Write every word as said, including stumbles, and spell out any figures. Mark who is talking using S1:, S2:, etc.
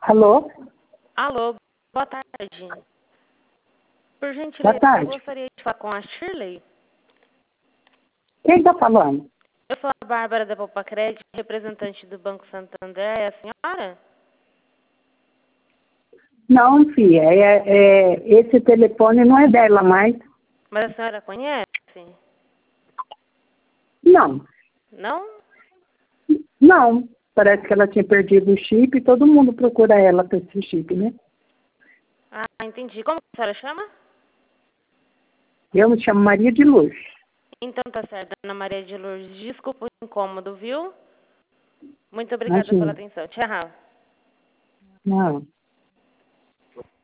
S1: Alô?
S2: Alô, boa tarde. Por gentileza,
S1: Boa tarde.
S2: eu gostaria de falar com a Shirley.
S1: Quem está falando?
S2: Eu sou a Bárbara da Poupa Crédito, representante do Banco Santander. É a senhora?
S1: Não, filha, é, é, esse telefone não é dela mais.
S2: Mas a senhora conhece?
S1: Não,
S2: Não?
S1: não. Parece que ela tinha perdido o chip e todo mundo procura ela com esse chip, né?
S2: Ah, entendi. Como a senhora chama?
S1: Eu me chamo Maria de Luz.
S2: Então tá certo, Ana Maria de Lourdes. Desculpa o incômodo, viu? Muito obrigada pela
S1: Imagina.
S2: atenção. Tchau.
S1: Não.